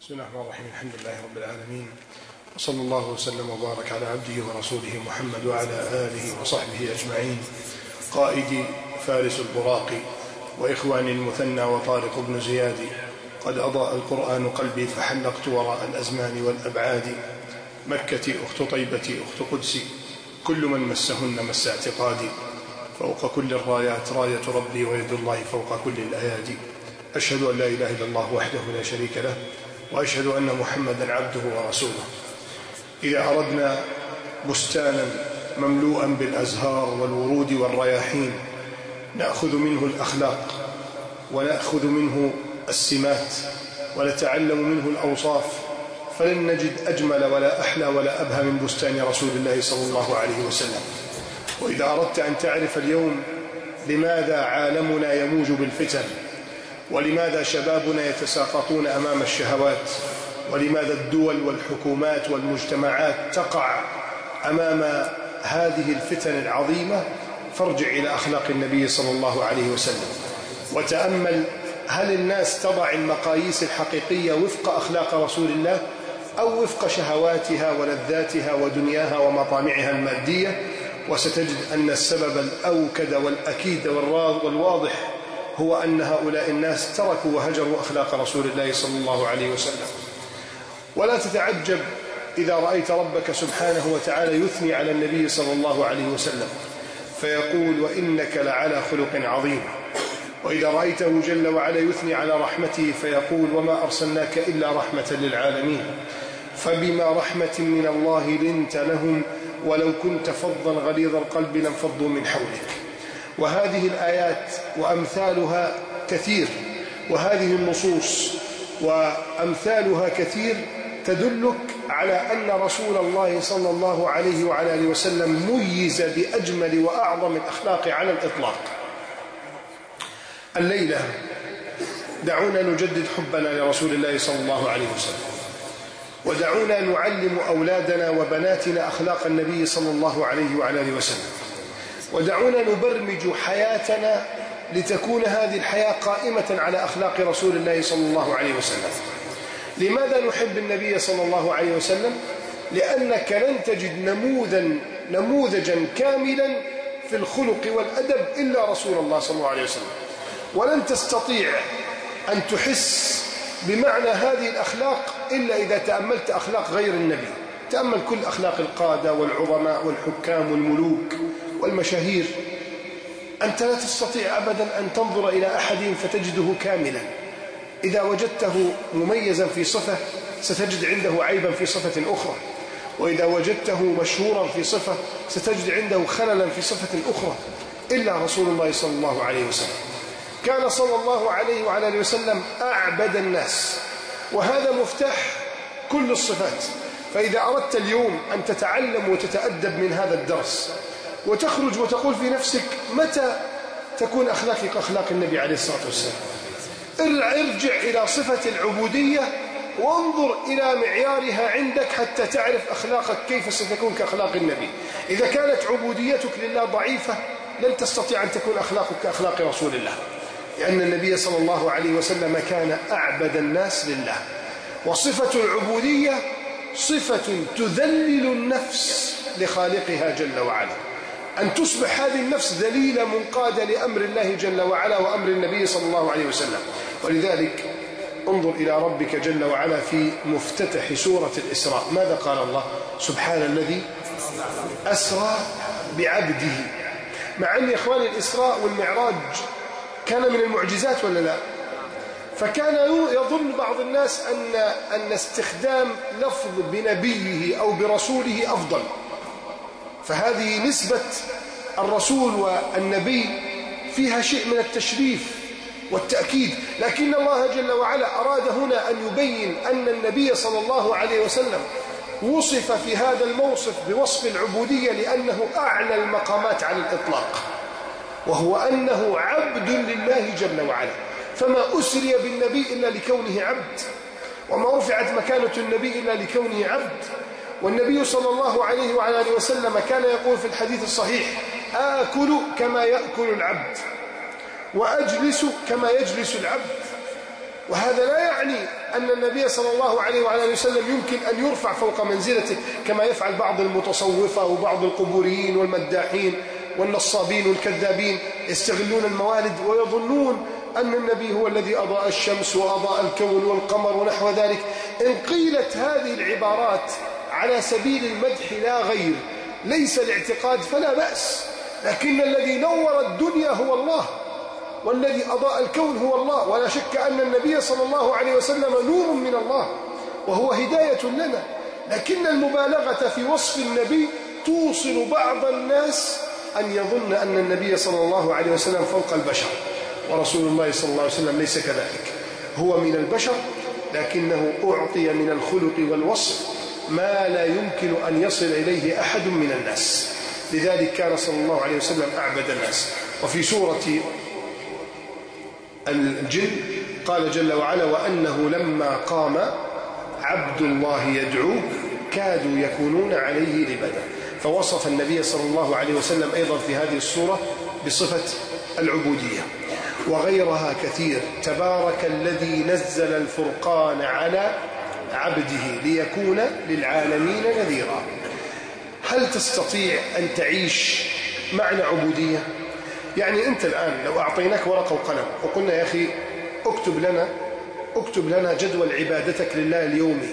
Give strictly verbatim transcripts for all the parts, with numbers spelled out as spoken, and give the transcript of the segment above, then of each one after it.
بسم الله الرحمن الرحيم. الحمد لله رب العالمين، وصلى الله وسلم وبارك على عبده ورسوله محمد وعلى آله وصحبه أجمعين. قائدي فارس البراق وإخواني المثنى وطارق بن زياد، قد أضاء القرآن قلبي فحلقت وراء الأزمان والأبعاد. مكتي أخت طيبتي أخت قدسي، كل من مسهن مس اعتقادي. فوق كل الرايات راية ربي، ويد الله فوق كل الأيادي. أشهد أن لا إله إلا الله وحده لا شريك له، وأشهد أن محمدا عبده ورسوله. إذا أردنا بستانا مملوءا بالأزهار والورود والرياحين نأخذ منه الأخلاق، ونأخذ منه السمات، ونتعلم منه الأوصاف، فلن نجد أجمل ولا أحلى ولا أبهى من بستان رسول الله صلى الله عليه وسلم. وإذا أردت أن تعرف اليوم لماذا عالمنا يموج بالفتن، ولماذا شبابنا يتساقطون أمام الشهوات، ولماذا الدول والحكومات والمجتمعات تقع أمام هذه الفتن العظيمة، فارجع إلى أخلاق النبي صلى الله عليه وسلم وتأمل، هل الناس تضع المقاييس الحقيقية وفق أخلاق رسول الله أو وفق شهواتها ولذاتها ودنياها ومطامعها المادية؟ وستجد أن السبب الأوكد والأكيد والواضح هو أن هؤلاء الناس تركوا وهجروا أخلاق رسول الله صلى الله عليه وسلم. ولا تتعجب إذا رأيت ربك سبحانه وتعالى يثني على النبي صلى الله عليه وسلم فيقول: وإنك لعلى خلق عظيم. وإذا رأيته جل وعلا يثني على رحمته فيقول: وما أرسلناك إلا رحمة للعالمين. فبما رحمة من الله لنت لهم، ولو كنت فظا غليظ القلب لانفضوا من حولك. وهذه الآيات وأمثالها كثير، وهذه النصوص وأمثالها كثير تدلك على أن رسول الله صلى الله عليه وعلى آله وسلم ميز بأجمل وأعظم الأخلاق على الإطلاق. الليلة دعونا نجدد حبنا لرسول الله صلى الله عليه وسلم، ودعونا نعلم أولادنا وبناتنا أخلاق النبي صلى الله عليه وعلى آله وسلم، ودعونا نبرمج حياتنا لتكون هذه الحياة قائمة على أخلاق رسول الله صلى الله عليه وسلم. لماذا نحب النبي صلى الله عليه وسلم؟ لأنك لن تجد نموذجا نموذجا كاملا في الخلق والأدب إلا رسول الله صلى الله عليه وسلم، ولن تستطيع أن تحس بمعنى هذه الأخلاق إلا إذا تأملت أخلاق غير النبي. تأمل كل أخلاق القادة والعظماء والحكام والملوك والمشاهير، أنت لا تستطيع أبدا أن تنظر إلى أحد فتجده كاملا. إذا وجدته مميزا في صفة ستجد عنده عيبا في صفة أخرى، وإذا وجدته مشهورا في صفة ستجد عنده خللا في صفة أخرى، إلا رسول الله صلى الله عليه وسلم. كان صلى الله عليه وعلى آله وسلم أعبد الناس، وهذا مفتاح كل الصفات. فإذا أردت اليوم أن تتعلم وتتأدب من هذا الدرس وتخرج وتقول في نفسك: متى تكون أخلاقي كأخلاق النبي عليه الصلاة والسلام؟ ارجع إلى صفة العبودية وانظر إلى معيارها عندك حتى تعرف أخلاقك كيف ستكون كأخلاق النبي. إذا كانت عبوديتك لله ضعيفة لن تستطيع أن تكون أخلاقك كأخلاق رسول الله، لأن النبي صلى الله عليه وسلم كان أعبد الناس لله. وصفة العبودية صفة تذلل النفس لخالقها جل وعلا، أن تصبح هذه النفس ذليلة منقادة لأمر الله جل وعلا وأمر النبي صلى الله عليه وسلم. ولذلك انظر إلى ربك جل وعلا في مفتتح سورة الإسراء، ماذا قال الله؟ سبحان الذي أسرى بعبده. مع أن يا إخواني الإسراء والمعراج كان من المعجزات ولا لا؟ فكان يظن بعض الناس أن أن استخدام لفظ بنبيه أو برسوله أفضل، فهذه نسبة الرسول والنبي فيها شيء من التشريف والتأكيد. لكن الله جل وعلا أراد هنا أن يبين أن النبي صلى الله عليه وسلم وصف في هذا الموصف بوصف العبودية لأنه أعلى المقامات على الإطلاق، وهو أنه عبد لله جل وعلا. فما أسري بالنبي إلا لكونه عبد، وما رفعت مكانة النبي إلا لكونه عبد. والنبي صلى الله عليه وعلى آله وسلم كان يقول في الحديث الصحيح: آكل كما يأكل العبد، وأجلس كما يجلس العبد، وهذا لا يعني أن النبي صلى الله عليه وعلى آله وسلم يمكن أن يرفع فوق منزلته كما يفعل بعض المتصوفة وبعض القبوريين والمداحين والنصابين والكذابين، يستغلون الموالد ويظنون أن النبي هو الذي أضاء الشمس وأضاء الكون والقمر ونحو ذلك. إن قيلت هذه العبارات على سبيل المدح لا غير، ليس الاعتقاد فلا بأس، لكن الذي نور الدنيا هو الله، والذي أضاء الكون هو الله، ولا شك أن النبي صلى الله عليه وسلم نور من الله وهو هداية لنا، لكن المبالغة في وصف النبي توصل بعض الناس أن يظن أن النبي صلى الله عليه وسلم فوق البشر، ورسول الله صلى الله عليه وسلم ليس كذلك، هو من البشر لكنه أعطي من الخلق والوصف ما لا يمكن أن يصل إليه أحد من الناس، لذلك كان صلى الله عليه وسلم أعبد الناس. وفي سورة الجن قال جل وعلا: وأنه لما قام عبد الله يدعوه كادوا يكونون عليه لبدا. فوصف النبي صلى الله عليه وسلم أيضا في هذه السورة بصفة العبودية، وغيرها كثير. تبارك الذي نزل الفرقان على عبده ليكون للعالمين نذيرا. هل تستطيع أن تعيش معنى عبودية؟ يعني أنت الآن لو أعطيناك ورقة وقلم وقلنا يا أخي اكتب لنا اكتب لنا جدول عبادتك لله اليومي،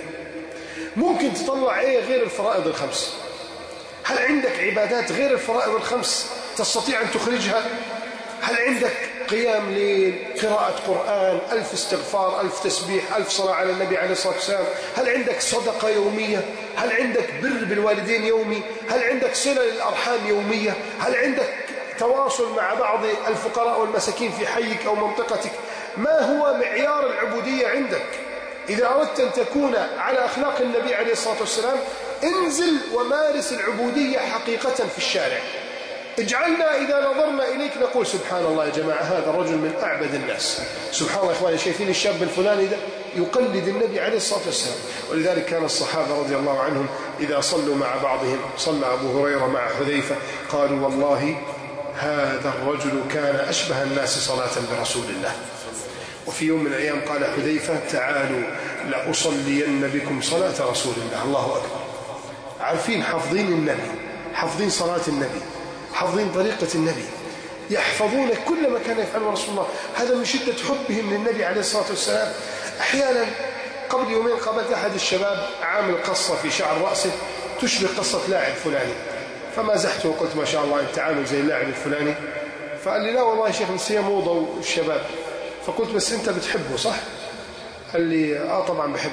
ممكن تطلع إيه غير الفرائض الخمس؟ هل عندك عبادات غير الفرائض الخمس تستطيع أن تخرجها؟ هل عندك قيام ليل، قراءة قرآن، ألف استغفار، ألف تسبيح، ألف صلاة على النبي عليه الصلاة والسلام؟ هل عندك صدقة يومية؟ هل عندك بر بالوالدين يومي؟ هل عندك صلة للأرحام يومية؟ هل عندك تواصل مع بعض الفقراء والمساكين في حيك أو منطقتك؟ ما هو معيار العبودية عندك؟ إذا أردت أن تكون على أخلاق النبي عليه الصلاة والسلام انزل ومارس العبودية حقيقة في الشارع. اجعلنا إذا نظرنا إليك نقول سبحان الله يا جماعة هذا الرجل من أعبد الناس، سبحان الله يا إخواني شايفين الشاب الفلاني ده يقلد النبي عليه الصلاة والسلام. ولذلك كان الصحابة رضي الله عنهم إذا صلوا مع بعضهم، صلى أبو هريرة مع حذيفة، قالوا والله هذا الرجل كان أشبه الناس صلاة برسول الله. وفي يوم من الأيام قال حذيفة تعالوا لأصلين بكم صلاة رسول الله. الله أكبر. عارفين حافظين النبي، حافظين صلاة النبي، حافظين طريقة النبي، يحفظون كل ما كان يفعله رسول الله. هذا من شدة حبهم للنبي عليه الصلاة والسلام. أحيانا قبل يومين قابلت أحد الشباب عامل قصة في شعر رأسه تشبه قصة لاعب فلاني، فمازحته وقلت ما شاء الله أنت عامل زي اللاعب الفلاني. فقال لي لا والله يا شيخ بس هي موضة والشباب. فقلت بس أنت بتحبه صح؟ قال لي آه طبعا بحبه.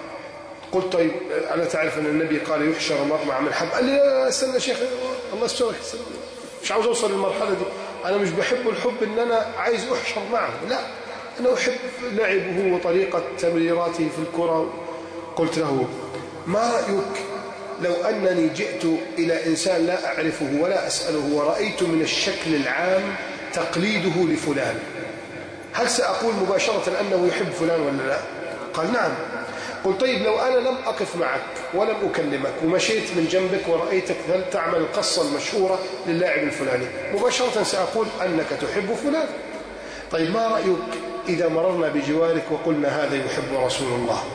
قلت طيب أنا تعرف أن النبي قال يحشر المرء مع من حب. قال لي لا استنى يا شيخ الله يسترك، مش عاوز أوصل للمرحلة دي، أنا مش بحب الحب أن أنا عايز أحشر معه، لا أنا أحب لعبه وطريقة تمريراته في الكرة. قلت له ما رأيك لو أنني جئت إلى إنسان لا أعرفه ولا أسأله ورأيت من الشكل العام تقليده لفلان، هل سأقول مباشرة أنه يحب فلان ولا لا؟ قال نعم. قلت طيب لو أنا لم أقف معك ولم أكلمك ومشيت من جنبك ورأيتك تعمل القصة المشهورة للاعب الفلاني، مباشرة سأقول أنك تحب فلان. طيب ما رأيك إذا مررنا بجوارك وقلنا هذا يحب رسول الله؟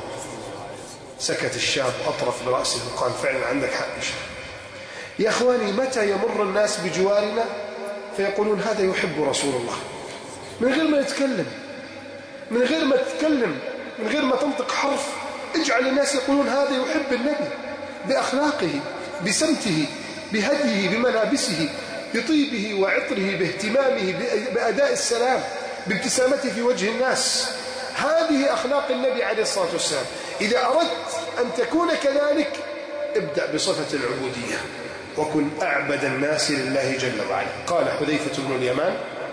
سكت الشاب أطرف برأسه وقال فعلا عندك حق يا شيخ. يا أخواني متى يمر الناس بجوارنا فيقولون هذا يحب رسول الله من غير ما يتكلم، من غير ما تتكلم، من غير ما تنطق حرف، اجعل الناس يقولون هذا يحب النبي بأخلاقه، بسمته، بهديه، بملابسه، بطيبه وعطره، باهتمامه، بأداء السلام، بابتسامته في وجه الناس. هذه أخلاق النبي عليه الصلاة والسلام. إذا أردت أن تكون كذلك ابدأ بصفة العبودية وكن أعبد الناس لله جل وعلا. قال حذيفة بن اليمان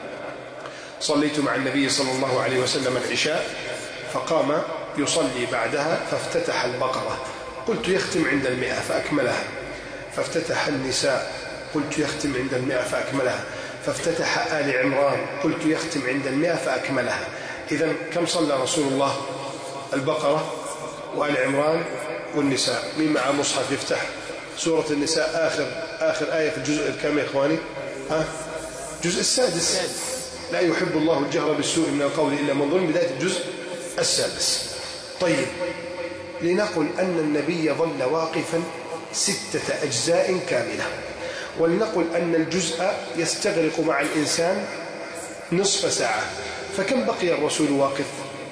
صليت مع النبي صلى الله عليه وسلم العشاء فقام يصلي بعدها فافتتح البقرة، قلت يختم عند المئة فأكملها، فافتتح النساء، قلت يختم عند المئة فأكملها، فافتتح آل عمران، قلت يختم عند المئة فأكملها. إذن كم صلى رسول الله؟ البقرة وآل عمران والنساء. مين مع مصحف يفتح سورة النساء آخر آخر آية في الجزء الكام يا إخواني؟ ها؟ الجزء السادس. لا يحب الله الجهر بالسوء من القول إلا من ظلم، بداية الجزء السادس. طيب، لنقل أن النبي ظل واقفا ستة أجزاء كاملة، ولنقل أن الجزء يستغرق مع الإنسان نصف ساعة، فكم بقي الرسول واقف؟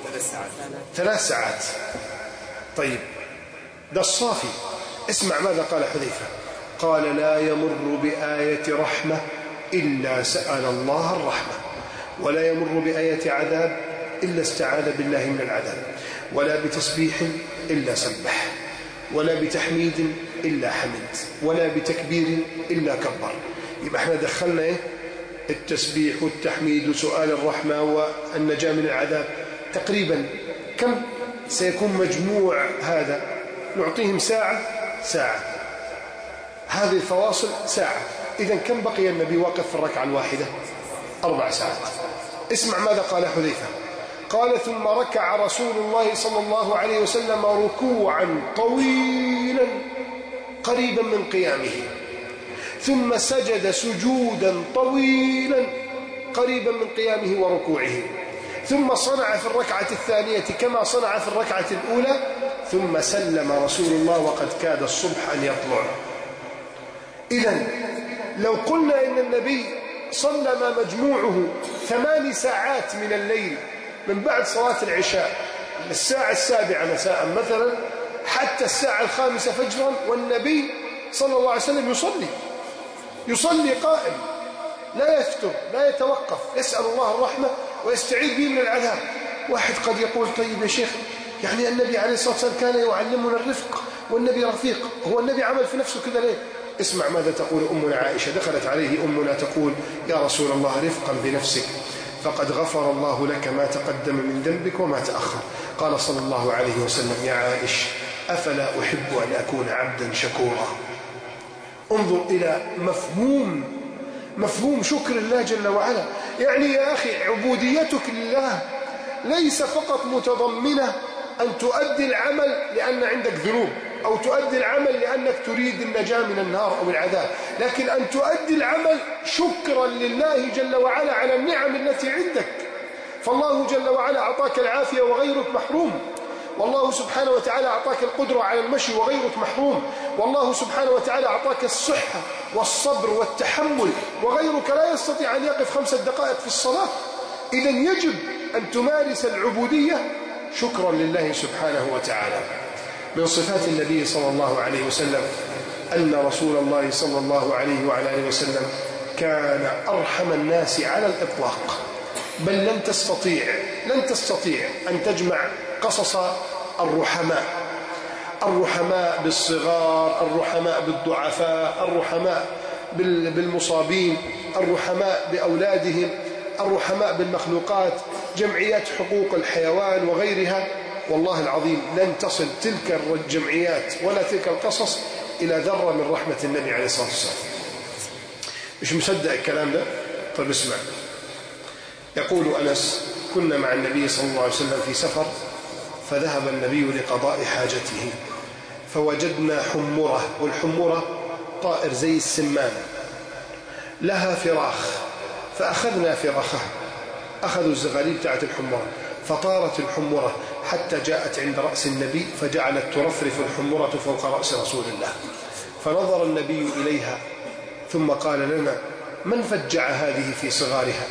ثلاث ساعات. طيب، ده الصافي. اسمع ماذا قال حذيفة، قال: لا يمر بآية رحمة إلا سأل الله الرحمة، ولا يمر بآية عذاب إلا استعاذ بالله من العذاب، ولا بتسبيح إلا سبح، ولا بتحميد إلا حمد، ولا بتكبير إلا كبر. يبقى احنا دخلنا ايه؟ التسبيح والتحميد وسؤال الرحمة والنجاة من العذاب. تقريبا كم سيكون مجموع هذا؟ نعطيهم ساعة ساعة، هذه الفواصل ساعة. إذن كم بقي النبي واقف في الركعة الواحدة؟ أربع ساعات. اسمع ماذا قال حذيفة، قال: ثم ركع رسول الله صلى الله عليه وسلم ركوعا طويلا قريبا من قيامه، ثم سجد سجودا طويلا قريبا من قيامه وركوعه، ثم صنع في الركعة الثانية كما صنع في الركعة الأولى، ثم سلم رسول الله وقد كاد الصبح أن يطلع. إذن لو قلنا إن النبي صلى ما مجموعه ثمان ساعات من الليل من بعد صلاة العشاء الساعة السابعة مساء مثلا حتى الساعة الخامسة فجرا، والنبي صلى الله عليه وسلم يصلي يصلي قائم، لا يفتر لا يتوقف، يسأل الله الرحمة ويستعيذ به من العذاب. واحد قد يقول: طيب يا شيخ، يعني النبي عليه الصلاة والسلام كان يعلمنا الرفق والنبي رفيق، هو النبي عمل في نفسه كذا ليه؟ اسمع ماذا تقول أمنا عائشة. دخلت عليه أمنا تقول: يا رسول الله، رفقا بنفسك، فقد غفر الله لك ما تقدم من ذنبك وما تأخر. قال صلى الله عليه وسلم: يا عائش، أفلا أحب أن أكون عبدا شكورا. انظر إلى مفهوم مفهوم شكر الله جل وعلا. يعني يا أخي، عبوديتك لله ليس فقط متضمنة أن تؤدي العمل لأن عندك ذنوب، أو تؤدي العمل لأنك تريد النجاة من النار أو العذاب، لكن أن تؤدي العمل شكرا لله جل وعلا على النعم التي عندك. فالله جل وعلا أعطاك العافية وغيرك محروم، والله سبحانه وتعالى أعطاك القدرة على المشي وغيرك محروم، والله سبحانه وتعالى أعطاك الصحة والصبر والتحمل وغيرك لا يستطيع أن يقف خمسة دقائق في الصلاة. إذن يجب أن تمارس العبودية شكرا لله سبحانه وتعالى. من صفات النبي صلى الله عليه وسلم أن رسول الله صلى الله عليه وعلى آله وسلم كان أرحم الناس على الإطلاق، بل لن تستطيع لن تستطيع أن تجمع قصص الرحماء الرحماء بالصغار، الرحماء بالضعفاء، الرحماء بالمصابين، الرحماء بأولادهم، الرحماء بالمخلوقات، جمعيات حقوق الحيوان وغيرها. والله العظيم لن تصل تلك الجمعيات ولا تلك القصص إلى ذرة من رحمة النبي عليه الصلاة والسلام. مش مصدق الكلام ده؟ طيب اسمع. يقول أنس: كنا مع النبي صلى الله عليه وسلم في سفر، فذهب النبي لقضاء حاجته، فوجدنا حمرة، والحمرة طائر زي السمان لها فراخ، فأخذنا فراخها، أخذوا الزغاليل بتاعت الحمرة، فطارت الحمرة حتى جاءت عند رأس النبي، فجعلت ترفرف الحمرة فوق رأس رسول الله، فنظر النبي إليها ثم قال لنا: من فجع هذه في صغارها؟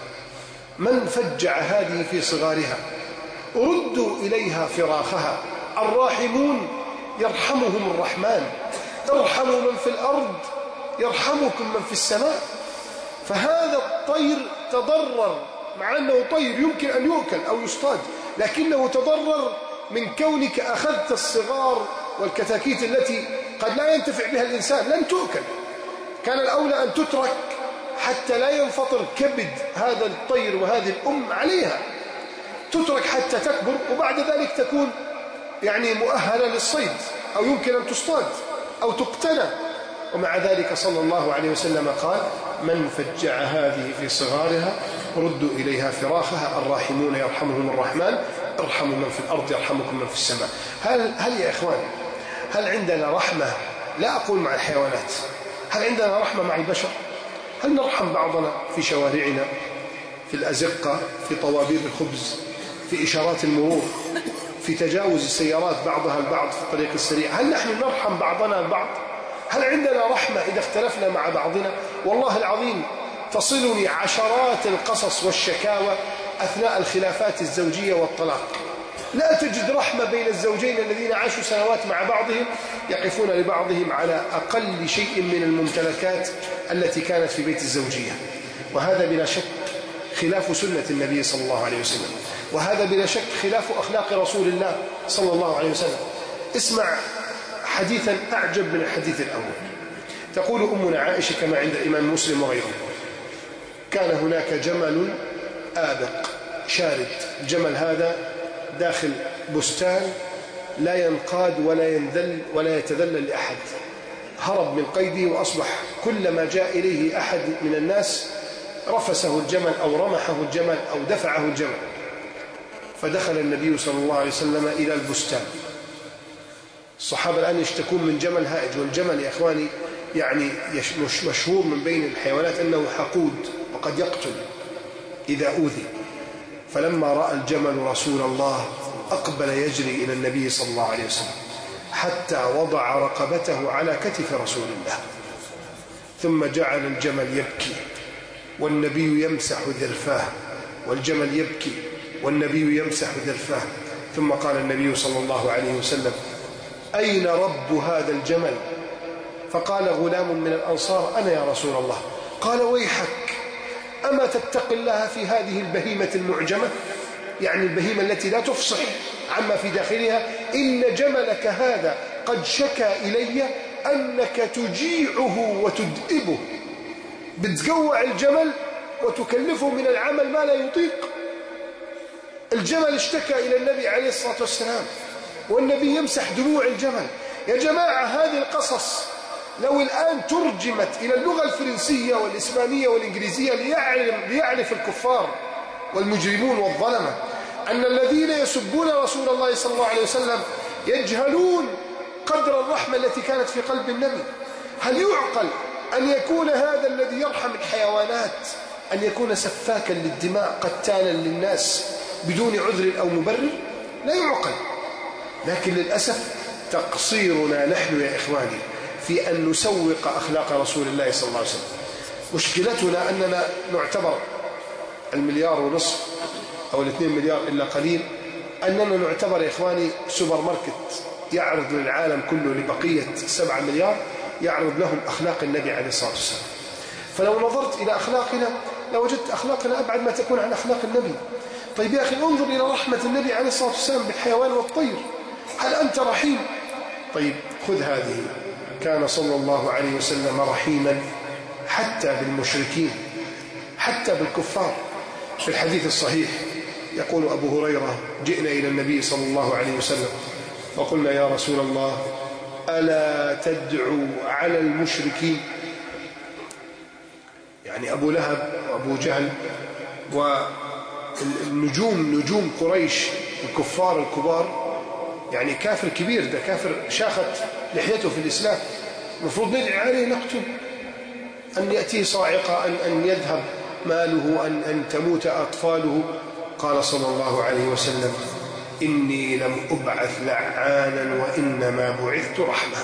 من فجع هذه في صغارها؟ ردوا إليها فراخها، الراحمون يرحمهم الرحمن، ارحموا من في الأرض يرحمكم من في السماء. فهذا الطير تضرر، مع أنه طير يمكن أن يؤكل أو يصطاد، لكنه تضرر من كونك أخذت الصغار والكتاكيت التي قد لا ينتفع بها الإنسان، لن تؤكل. كان الأولى أن تترك حتى لا ينفطر كبد هذا الطير وهذه الأم عليها، تترك حتى تكبر، وبعد ذلك تكون يعني مؤهلة للصيد، أو يمكن أن تصطاد أو تقتنى. ومع ذلك صلى الله عليه وسلم قال: من فجع هذه في صغارها ردوا إليها فراخها، الراحمون يرحمهم الرحمن، ارحموا من في الأرض يرحمكم من في السماء. هل, هل يا إخوان هل عندنا رحمة؟ لا أقول مع الحيوانات، هل عندنا رحمة مع البشر؟ هل نرحم بعضنا في شوارعنا، في الأزقة، في طوابير الخبز، في في إشارات المرور، في تجاوز السيارات بعضها البعض في الطريق السريع. هل نحن نرحم بعضنا البعض؟ هل عندنا رحمة إذا اختلفنا مع بعضنا؟ والله العظيم تصلني عشرات القصص والشكاوى أثناء الخلافات الزوجية والطلاق. لا تجد رحمة بين الزوجين الذين عاشوا سنوات مع بعضهم يقفون لبعضهم على أقل شيء من الممتلكات التي كانت في بيت الزوجية. وهذا بلا شك خلاف سنة النبي صلى الله عليه وسلم، وهذا بلا شك خلاف أخلاق رسول الله صلى الله عليه وسلم. اسمع حديثا أعجب من الحديث الأول. تقول أمنا عائشة كما عند الإمام مسلم وغيره: كان هناك جمل آبق شارد. الجمل هذا داخل بستان لا ينقاد ولا ينذل ولا يتذلل لأحد، هرب من قيده وأصبح كلما جاء إليه أحد من الناس رفسه الجمل أو رمحه الجمل أو دفعه الجمل. فدخل النبي صلى الله عليه وسلم إلى البستان. الصحابة الآن يشتكون من جمل هائج، والجمل يا إخواني يعني مشهور من بين الحيوانات أنه حقود وقد يقتل إذا أوذي. فلما رأى الجمل رسول الله أقبل يجري إلى النبي صلى الله عليه وسلم حتى وضع رقبته على كتف رسول الله، ثم جعل الجمل يبكي والنبي يمسح ذرفاه، والجمل يبكي والنبي يمسح ذرفاه. ثم قال النبي صلى الله عليه وسلم: أين رب هذا الجمل؟ فقال غلام من الأنصار: أنا يا رسول الله. قال: ويحك، أما تتقي الله في هذه البهيمة المعجمة، يعني البهيمة التي لا تفصح عما في داخلها؟ إن جملك هذا قد شكى إلي أنك تجيعه وتدئبه، بتقوع الجمل وتكلفه من العمل ما لا يطيق. الجمل اشتكى إلى النبي عليه الصلاة والسلام والنبي يمسح دموع الجمل. يا جماعة هذه القصص لو الآن ترجمت إلى اللغة الفرنسية والإسبانية والإنجليزية ليعلم, ليعرف الكفار والمجرمون والظلمة أن الذين يسبون رسول الله صلى الله عليه وسلم يجهلون قدر الرحمة التي كانت في قلب النبي. هل يعقل أن يكون هذا الذي يرحم الحيوانات أن يكون سفاكا للدماء قتالا للناس بدون عذر أو مبرر؟ لا يعقل. لكن للأسف تقصيرنا نحن يا إخواني في أن نسوق أخلاق رسول الله صلى الله عليه وسلم. مشكلتنا أننا نعتبر المليار ونصف أو الاثنين مليار إلا قليل، أننا نعتبر يا إخواني سوبر ماركت يعرض للعالم كله لبقية سبعة مليار، يعرض لهم أخلاق النبي عليه الصلاة والسلام. فلو نظرت إلى أخلاقنا لوجدت أخلاقنا أبعد ما تكون عن أخلاق النبي. طيب يا أخي انظر إلى رحمة النبي عليه الصلاة والسلام بالحيوان والطير، هل أنت رحيم؟ طيب خذ هذه: كان صلى الله عليه وسلم رحيما حتى بالمشركين، حتى بالكفار. في الحديث الصحيح يقول أبو هريرة: جئنا إلى النبي صلى الله عليه وسلم وقلنا: يا رسول الله ألا تدعو على المشركين؟ يعني أبو لهب وأبو جهل والنجوم نجوم قريش الكفار الكبار، يعني كافر كبير، ده كافر شاخت لحيته في الإسلام، المفروض ندعي عليه نقتل، أن يأتيه صاعقة، أن, أن يذهب ماله، أن, أن تموت أطفاله. قال صلى الله عليه وسلم: إني لم أبعث لعانا وإنما بعثت رحمة.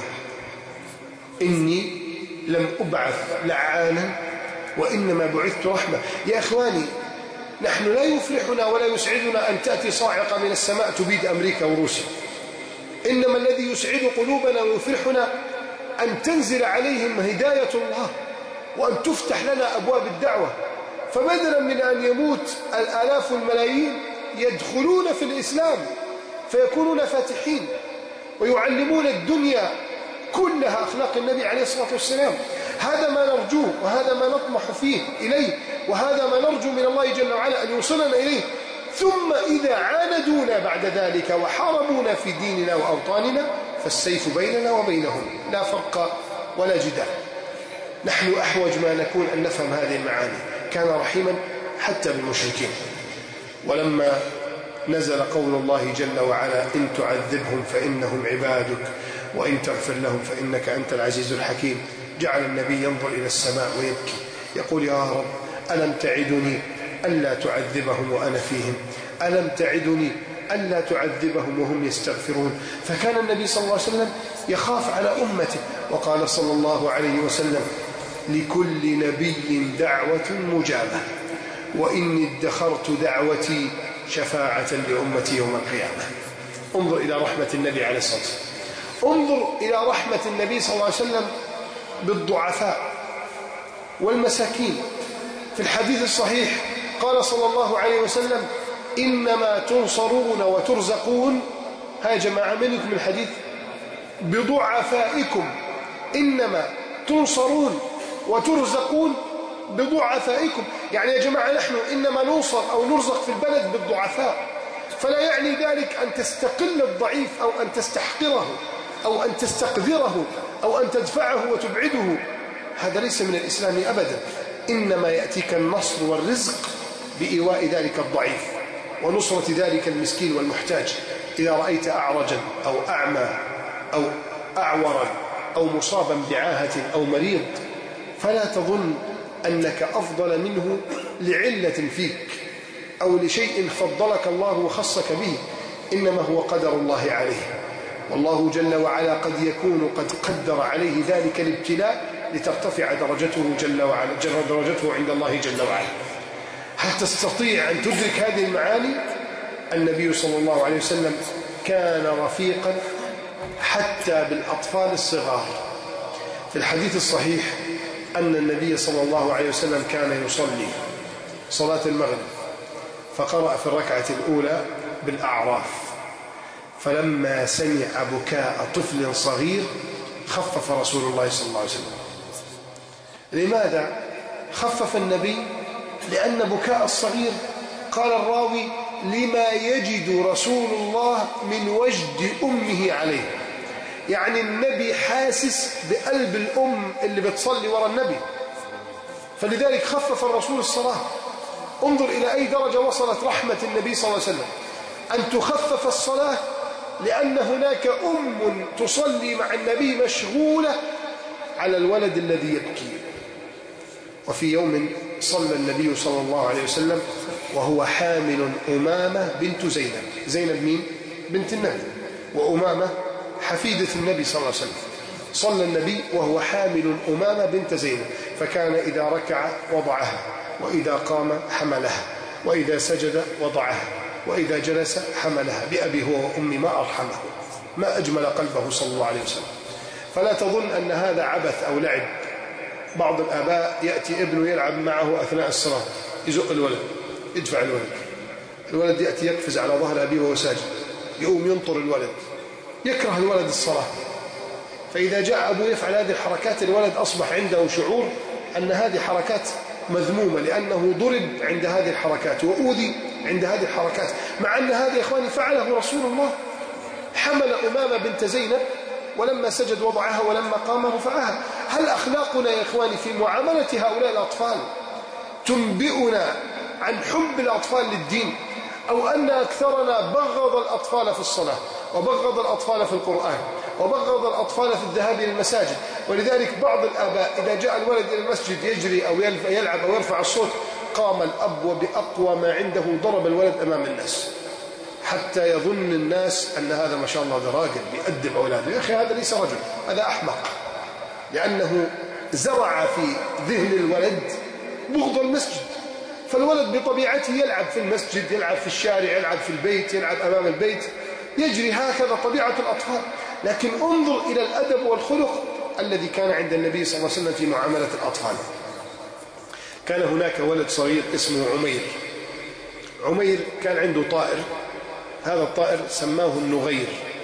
إني لم أبعث لعانا وإنما بعثت رحمة. يا إخواني نحن لا يفرحنا ولا يسعدنا أن تأتي صاعقة من السماء تبيد أمريكا وروسيا، إنما الذي يسعد قلوبنا ويفرحنا أن تنزل عليهم هداية الله وأن تفتح لنا أبواب الدعوة، فبدلا من أن يموت الآلاف والملايين يدخلون في الإسلام فيكونون فاتحين ويعلمون الدنيا كلها أخلاق النبي عليه الصلاة والسلام. هذا ما نرجوه وهذا ما نطمح فيه إليه، وهذا ما نرجو من الله جل وعلا أن يوصلنا إليه. ثم إذا عاندونا بعد ذلك وحاربونا في ديننا وأوطاننا فالسيف بيننا وبينهم، لا فرق ولا جدال. نحن أحوج ما نكون أن نفهم هذه المعاني. كان رحيما حتى بالمشركين. ولما نزل قول الله جل وعلا: إن تعذبهم فإنهم عبادك وإن تغفر لهم فإنك أنت العزيز الحكيم، جعل النبي ينظر إلى السماء ويبكي، يقول: يا رب ألم تعدني ألا تعذبهم وأنا فيهم؟ ألم تعدني ألا تعذبهم وهم يستغفرون. فكان النبي صلى الله عليه وسلم يخاف على أمته، وقال صلى الله عليه وسلم: لكل نبي دعوة مجابة، وإني ادخرت دعوتي شفاعة لأمتي يوم القيامة. انظر إلى رحمة النبي عليه الصلاة والسلام، انظر إلى رحمة النبي صلى الله عليه وسلم بالضعفاء والمساكين. في الحديث الصحيح قال صلى الله عليه وسلم: إنما تنصرون وترزقون، ها يا جماعة منكم الحديث، بضعفائكم. إنما تنصرون وترزقون بضعفائكم. يعني يا جماعة نحن إنما ننصر أو نرزق في البلد بالضعفاء، فلا يعني ذلك أن تستقل الضعيف أو أن تستحقره أو أن تستقذره أو أن تدفعه وتبعده. هذا ليس من الإسلام أبدا. إنما يأتيك النصر والرزق بإيواء ذلك الضعيف ونصرة ذلك المسكين والمحتاج. إذا رأيت أعرجا أو أعمى أو أعورا أو مصابا بعاهة أو مريض، فلا تظن أنك أفضل منه لعلة فيك أو لشيء فضلك الله وخصك به، إنما هو قدر الله عليه. والله جل وعلا قد يكون قد قدر عليه ذلك الابتلاء لترتفع درجته جل وعلا درجته عند الله جل وعلا. هل تستطيع أن تدرك هذه المعاني؟ النبي صلى الله عليه وسلم كان رفيقا حتى بالأطفال الصغار. في الحديث الصحيح أن النبي صلى الله عليه وسلم كان يصلي صلاة المغرب، فقرأ في الركعة الأولى بالأعراف، فلما سمع بكاء طفل صغير خفف رسول الله صلى الله عليه وسلم. لماذا خفف النبي؟ لأن بكاء الصغير، قال الراوي: لما يجد رسول الله من وجد أمه عليه. يعني النبي حاسس بقلب الأم اللي بتصلي وراء النبي، فلذلك خفف الرسول الصلاة. انظر إلى أي درجة وصلت رحمة النبي صلى الله عليه وسلم، أن تخفف الصلاة لأن هناك أم تصلي مع النبي مشغولة على الولد الذي يبكي. وفي يوم صلى النبي صلى الله عليه وسلم وهو حامل أمامة بنت زينب. زينب مين؟ بنت النبي، وأمامة حفيدة النبي صلى الله عليه وسلم. صلى النبي وهو حامل أمامة بنت زينب، فكان إذا ركع وضعها، وإذا قام حملها، وإذا سجد وضعها، وإذا جلس حملها. بأبي هو وأمي ما أرحمه، ما أجمل قلبه صلى الله عليه وسلم. فلا تظن أن هذا عبث أو لعب. بعض الآباء يأتي ابنه يلعب معه أثناء الصلاة، يزق الولد، يدفع الولد، الولد يأتي يقفز على ظهر أبيه وهو ساجد، يقوم ينطر الولد، يكره الولد الصلاة. فإذا جاء أبوه يفعل هذه الحركات، الولد أصبح عنده شعور أن هذه حركات مذمومة، لأنه ضرب عند هذه الحركات وأوذي عند هذه الحركات، مع أن هذا يا إخواني فعله رسول الله. حمل أمامة بنت زينب، ولما سجد وضعها، ولما قام رفعها. هل أخلاقنا يا إخواني في معاملة هؤلاء الأطفال تنبئنا عن حب الأطفال للدين، أو أن أكثرنا بغض الأطفال في الصلاة، وبغض الأطفال في القرآن، وبغض الأطفال في الذهاب إلى المساجد؟ ولذلك بعض الآباء إذا جاء الولد إلى المسجد يجري أو يلعب أو يرفع الصوت، قام الأب وبأقوى ما عنده ضرب الولد أمام الناس، حتى يظن الناس أن هذا ما شاء الله ذا راجل بيأدب أولاده. يا أخي هذا ليس رجل، هذا أحمق، لأنه زرع في ذهن الولد بغض المسجد. فالولد بطبيعته يلعب في المسجد، يلعب في الشارع، يلعب في البيت، يلعب أمام البيت، يجري، هكذا طبيعة الأطفال. لكن انظر إلى الأدب والخلق الذي كان عند النبي صلى الله عليه وسلم في معاملة الأطفال. كان هناك ولد صغير اسمه عمير. عمير كان عنده طائر، هذا الطائر سماه النغير.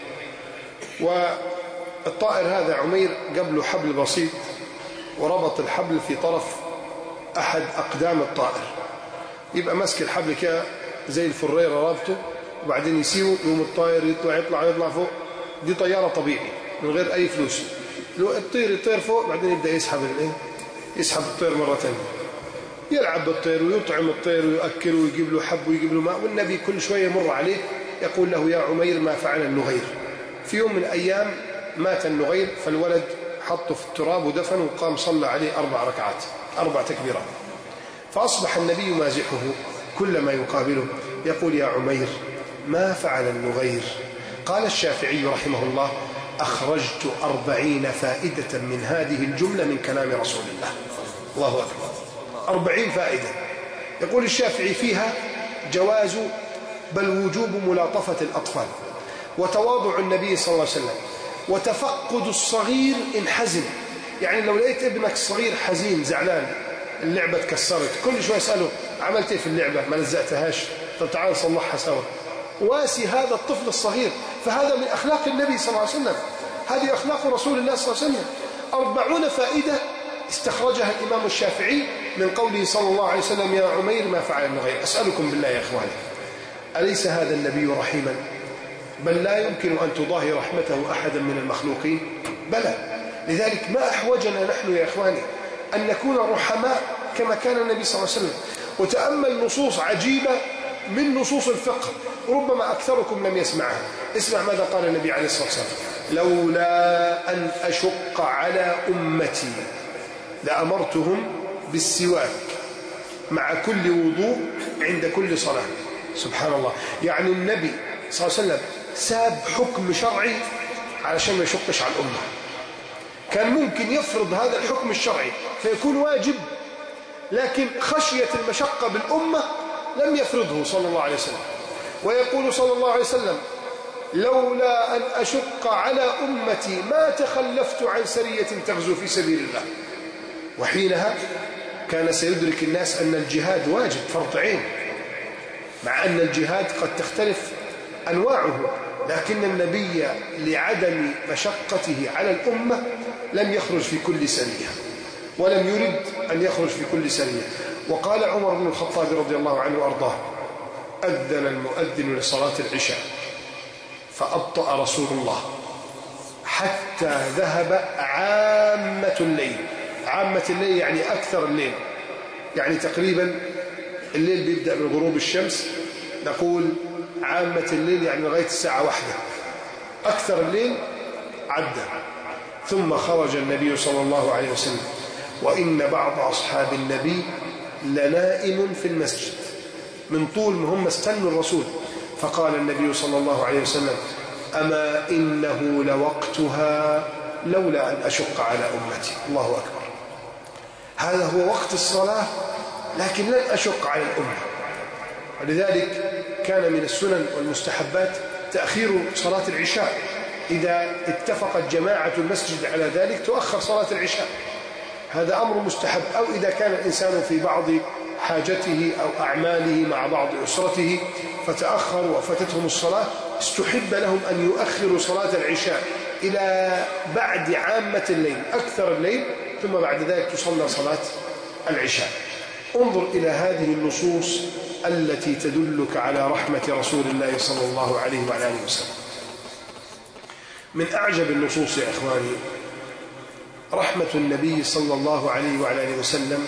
والطائر هذا عمير قبله حبل بسيط، وربط الحبل في طرف أحد أقدام الطائر، يبقى مسك الحبل كده زي الفريرة رابطه، وبعدين يسيبه، يوم الطائر يطلع يطلع يطلع فوق. دي طيارة طبيعي من غير أي فلوس. لو الطير يطير فوق، بعدين يبدأ يسحب الايه يسحب الطير مرة ثانية، يلعب بالطير ويطعم الطير ويأكله ويجيب له حب ويجيب له ماء. والنبي كل شوية يمر عليه يقول له: يا عمير ما فعل النغير. في يوم من الأيام مات النغير، فالولد حطه في التراب ودفنه، وقام صلى عليه أربع ركعات، أربع تكبيرات. فأصبح النبي مازحه كلما يقابله يقول يا عمير ما فعل النغير؟ قال الشافعي رحمه الله أخرجت أربعين فائدة من هذه الجملة من كلام رسول الله. الله أكبر، أربعين فائدة. يقول الشافعي فيها جواز بل وجوب ملاطفة الأطفال، وتواضع النبي صلى الله عليه وسلم، وتفقد الصغير إن حزن. يعني لو لقيت ابنك الصغير حزين زعلان، اللعبة اتكسرت، كل شوية اسأله عملت ايه في اللعبة؟ ما لزقتهاش؟ طب تعال نصلحها سوا. واسي هذا الطفل الصغير، فهذا من أخلاق النبي صلى الله عليه وسلم، هذه أخلاق رسول الله صلى الله عليه وسلم. أربعون فائدة استخرجها الإمام الشافعي من قوله صلى الله عليه وسلم يا عمير ما فعل النغير. أسألكم بالله يا إخواني، أليس هذا النبي رحيما؟ بل لا يمكن أن تضاهي رحمته أحدا من المخلوقين. بلى، لذلك ما أحوجنا نحن يا إخواني أن نكون رحماء كما كان النبي صلى الله عليه وسلم. وتأمل نصوص عجيبة من نصوص الفقه ربما أكثركم لم يسمعها. اسمع ماذا قال النبي عليه الصلاة والسلام: لولا أن أشق على أمتي لأمرتهم بالسواك مع كل وضوء عند كل صلاة. سبحان الله، يعني النبي صلى الله عليه وسلم ساب حكم شرعي علشان ما يشقش على الأمة. كان ممكن يفرض هذا الحكم الشرعي فيكون واجب، لكن خشية المشقة بالأمة لم يفرضه صلى الله عليه وسلم. ويقول صلى الله عليه وسلم: لولا أن أشق على أمتي ما تخلفت عن سرية تغزو في سبيل الله. وحينها كان سيدرك الناس أن الجهاد واجب فرض عين، مع أن الجهاد قد تختلف أنواعه، لكن النبي لعدم مشقته على الأمة لم يخرج في كل سرية، ولم يرد أن يخرج في كل سرية. وقال عمر بن الخطاب رضي الله عنه وأرضاه: أذن المؤذن لصلاة العشاء فأبطأ رسول الله حتى ذهب عامة الليل. عامة الليل يعني أكثر الليل، يعني تقريبا الليل بيبدأ من غروب الشمس، نقول عامة الليل يعني لغاية الساعة واحدة، أكثر الليل عدى. ثم خرج النبي صلى الله عليه وسلم، وإن بعض أصحاب النبي لنائم في المسجد من طول ما هم استنوا الرسول. فقال النبي صلى الله عليه وسلم: أما إنه لوقتها لولا أن أشق على أمتي. الله أكبر، هذا هو وقت الصلاة، لكن لن أشق على الأمة. ولذلك كان من السنن والمستحبات تأخير صلاة العشاء، إذا اتفقت جماعة المسجد على ذلك تؤخر صلاة العشاء، هذا أمر مستحب. أو إذا كان الإنسان في بعض حاجته أو أعماله مع بعض أسرته فتأخروا وفتتهم الصلاة، استحب لهم أن يؤخروا صلاة العشاء إلى بعد عامة الليل، أكثر الليل، ثم بعد ذلك تصلى صلاة العشاء. انظر إلى هذه النصوص التي تدلك على رحمة رسول الله صلى الله عليه وعلى آله وسلم. من أعجب النصوص يا إخواني رحمة النبي صلى الله عليه وعلى آله وسلم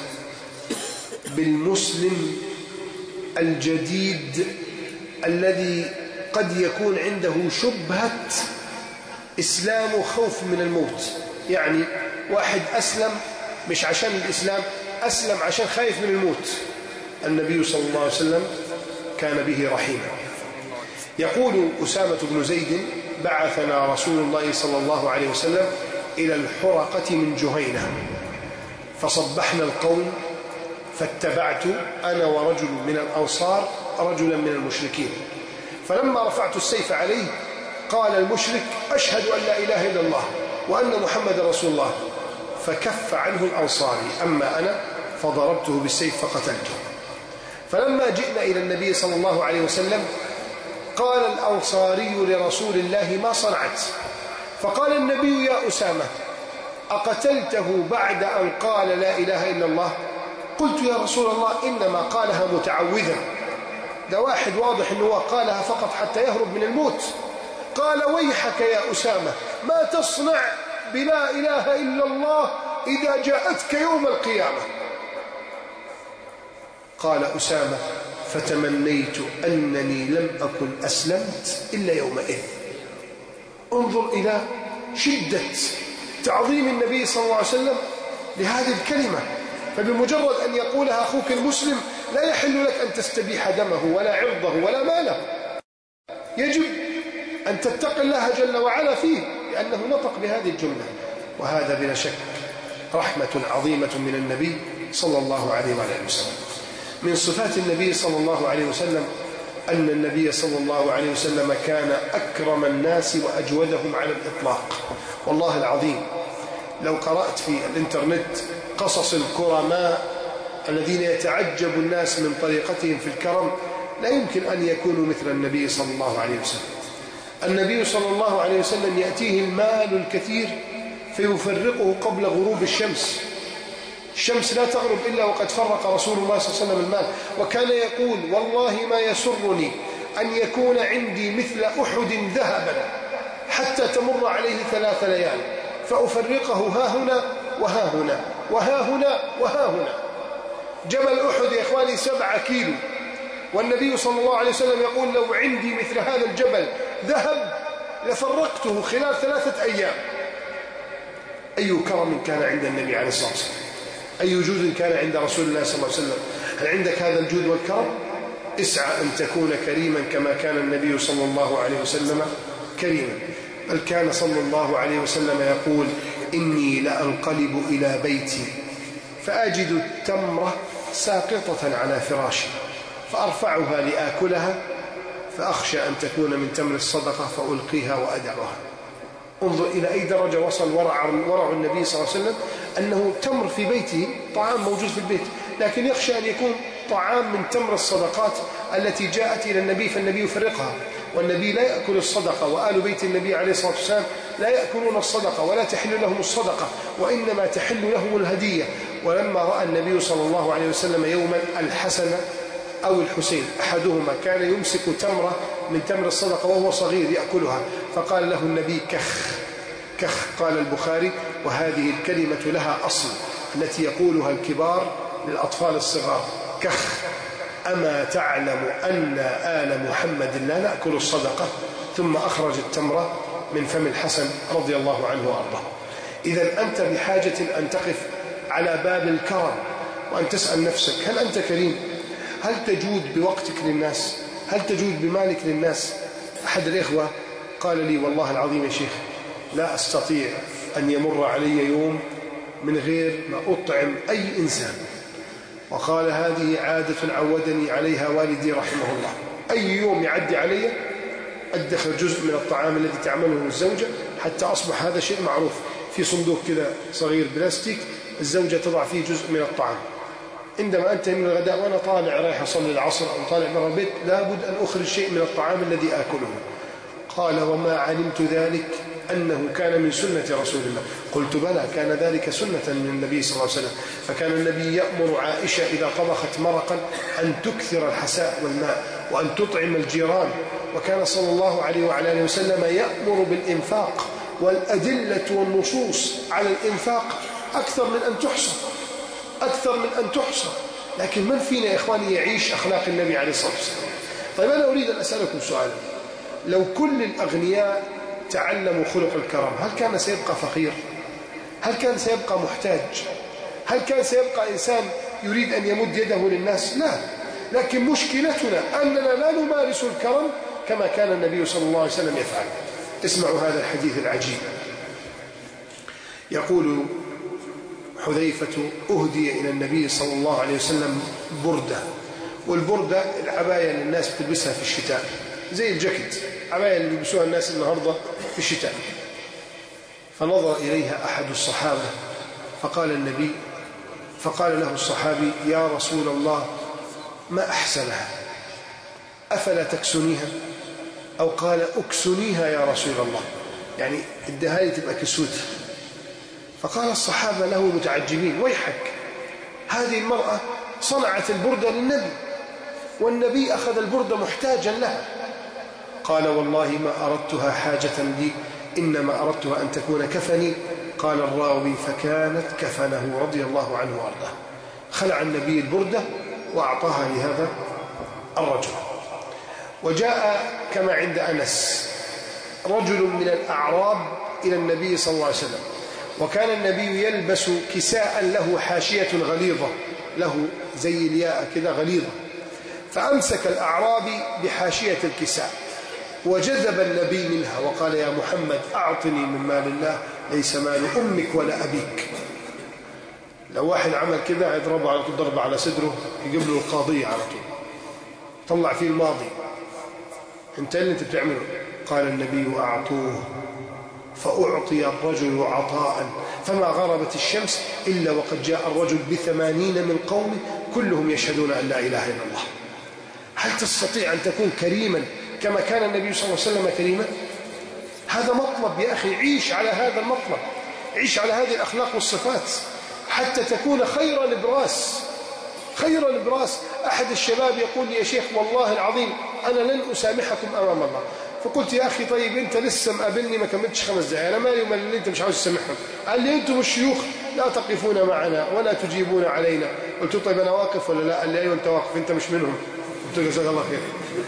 بالمسلم الجديد الذي قد يكون عنده شبهة إسلام خوف من الموت. يعني واحد أسلم مش عشان الإسلام، أسلم عشان خايف من الموت. النبي صلى الله عليه وسلم كان به رحيما. يقول أسامة بن زيد: بعثنا رسول الله صلى الله عليه وسلم إلى الحرقة من جهينة، فصبحنا القوم فاتبعت أنا ورجل من الأنصار رجلا من المشركين، فلما رفعت السيف عليه قال المشرك: أشهد أن لا إله إلا الله وأن محمد رسول الله، فكف عنه الأنصاري، أما أنا فضربته بالسيف فقتلته. فلما جئنا إلى النبي صلى الله عليه وسلم قال الأنصاري لرسول الله: ما صنعت؟ فقال النبي: يا أسامة، أقتلته بعد أن قال لا إله إلا الله؟ قلت: يا رسول الله، إنما قالها متعوذا، ده واحد واضح أنه قالها فقط حتى يهرب من الموت. قال: ويحك يا أسامة، ما تصنع بلا إله إلا الله إذا جاءتك يوم القيامة؟ قال أسامة: فتمنيت أنني لم أكن أسلمت إلا يومئذ. انظر إلى شدة تعظيم النبي صلى الله عليه وسلم لهذه الكلمة، فبمجرد أن يقولها أخوك المسلم لا يحل لك أن تستبيح دمه ولا عرضه ولا ماله. يجب أن تتقي الله جل وعلا فيه لأنه نطق بهذه الجملة. وهذا بلا شك رحمة عظيمة من النبي صلى الله عليه وعلى وسلم. من صفات النبي صلى الله عليه وسلم أن النبي صلى الله عليه وسلم كان أكرم الناس وأجودهم على الإطلاق. والله العظيم لو قرأت في الإنترنت قصص الكرماء الذين يتعجب الناس من طريقتهم في الكرم لا يمكن أن يكونوا مثل النبي صلى الله عليه وسلم. النبي صلى الله عليه وسلم يأتيه المال الكثير فيفرقه قبل غروب الشمس. الشمس لا تغرب إلا وقد فرق رسول الله صلى الله عليه وسلم المال، وكان يقول والله ما يسرني أن يكون عندي مثل أحد ذهبا حتى تمر عليه ثلاث ليال فأفرقه ها هنا وها هنا وها هنا وها هنا. جبل أحد يا إخواني سبعة كيلو، والنبي صلى الله عليه وسلم يقول لو عندي مثل هذا الجبل ذهب لفرقته خلال ثلاثة أيام. أي كرم كان عند النبي عليه الصلاة والسلام، أي جود كان عند رسول الله صلى الله عليه وسلم. هل عندك هذا الجود والكرم؟ اسعى أن تكون كريما كما كان النبي صلى الله عليه وسلم كريما. بل كان صلى الله عليه وسلم يقول إني لأنقلب إلى بيتي فأجد التمرة ساقطة على فراشي فأرفعها لآكلها فأخشى أن تكون من تمر الصدقة فألقيها وأدعها. انظر إلى أي درجة وصل ورع, ورع النبي صلى الله عليه وسلم أنه تمر في بيته، طعام موجود في البيت، لكن يخشى أن يكون طعام من تمر الصدقات التي جاءت إلى النبي فالنبي يفرقها. والنبي لا يأكل الصدقة، وآل بيت النبي عليه الصلاة والسلام لا يأكلون الصدقة ولا تحل لهم الصدقة، وإنما تحل لهم الهدية. ولما رأى النبي صلى الله عليه وسلم يوما الحسن أو الحسين أحدهما كان يمسك تمرة من تمر الصدقة وهو صغير يأكلها، فقال له النبي كخ كخ. قال البخاري وهذه الكلمة لها أصل التي يقولها الكبار للأطفال الصغار، كخ أما تعلم أن آل محمد لا نأكل الصدقة؟ ثم أخرج التمرة من فم الحسن رضي الله عنه وأرضاه. إذن أنت بحاجة أن تقف على باب الكرم وأن تسأل نفسك هل أنت كريم؟ هل تجود بوقتك للناس؟ هل تجود بمالك للناس؟ أحد الإخوة قال لي والله العظيم يا شيخ لا أستطيع أن يمر علي يوم من غير ما أطعم أي إنسان، وقال هذه عادة عودني عليها والدي رحمه الله. أي يوم يعدي علي أدخر جزء من الطعام الذي تعمله الزوجة حتى أصبح هذا شيء معروف. في صندوق كذا صغير بلاستيك الزوجة تضع فيه جزء من الطعام. عندما أنتهي من الغداء وأنا طالع رايح أصلي العصر أو طالع من البيت لابد أن أخرج شيء من الطعام الذي آكله. قال وما علمت ذلك أنه كان من سنة رسول الله. قلت بلى كان ذلك سنة من النبي صلى الله عليه وسلم. فكان النبي يأمر عائشة إذا طبخت مرقا أن تكثر الحساء والماء وأن تطعم الجيران. وكان صلى الله عليه وعلى آله وسلم يأمر بالإنفاق، والأدلة والنصوص على الإنفاق أكثر من أن تحصى أكثر من أن تحصى. لكن من فينا يا إخواني يعيش أخلاق النبي عليه الصلاة والسلام؟ طيب أنا أريد أن أسألكم سؤالا، لو كل الأغنياء تعلموا خلق الكرم هل كان سيبقى فقير؟ هل كان سيبقى محتاج؟ هل كان سيبقى إنسان يريد أن يمد يده للناس؟ لا. لكن مشكلتنا أننا لا نمارس الكرم كما كان النبي صلى الله عليه وسلم يفعل. اسمعوا هذا الحديث العجيب. يقول حذيفة أهدي إلى النبي صلى الله عليه وسلم بردة، والبردة العباية اللي الناس بتلبسها في الشتاء زي الجاكيت، عباية اللي بيلبسوها الناس النهاردة في الشتاء. فنظر إليها أحد الصحابة فقال النبي فقال له الصحابي يا رسول الله ما أحسنها أفلا تكسنيها؟ أو قال أكسنيها يا رسول الله، يعني الدهالي تبقى كسوتي. فقال الصحابة له متعجبين ويحك هذه المرأة صنعت البردة للنبي والنبي أخذ البردة محتاجا لها. قال والله ما أردتها حاجة لي إنما أردتها أن تكون كفني. قال الراوي فكانت كفنه رضي الله عنه وأرضاه. خلع النبي البردة وأعطاها لهذا الرجل. وجاء كما عند أنس رجل من الأعراب إلى النبي صلى الله عليه وسلم، وكان النبي يلبس كساء له حاشية غليظة له زي الياء كده غليظة، فأمسك الأعرابي بحاشية الكساء وجذب النبي منها وقال: يا محمد أعطني من مال الله ليس مال أمك ولا أبيك. لو واحد عمل كده يضربه على طول ضربة على صدره، يجيب له القاضية على طول، طلع فيه الماضي، انت اللي انت بتعمله. قال النبي: أعطوه. فأعطي الرجل عطاء فما غربت الشمس إلا وقد جاء الرجل بثمانين من قومه كلهم يشهدون أن لا إله إلا الله. هل تستطيع أن تكون كريما كما كان النبي صلى الله عليه وسلم كريما؟ هذا مطلب يا أخي، عيش على هذا المطلب، عيش على هذه الأخلاق والصفات حتى تكون خير الإبراس. خير الإبراس. أحد الشباب يقول لي: يا شيخ والله العظيم أنا لن أسامحكم أمام الله. فقلت: يا أخي طيب أنت لسه مقابلني ما كملتش خمس دقائق، أنا مالي ومال اللي أنت مش عاوز تسامحهم. قال لي: أنتم الشيوخ لا تقفون معنا ولا تجيبون علينا. قلت له: طيب أنا واقف ولا لا؟ قال لي: أيوة أنت واقف، أنت مش منهم. قلت له: جزاك الله خير.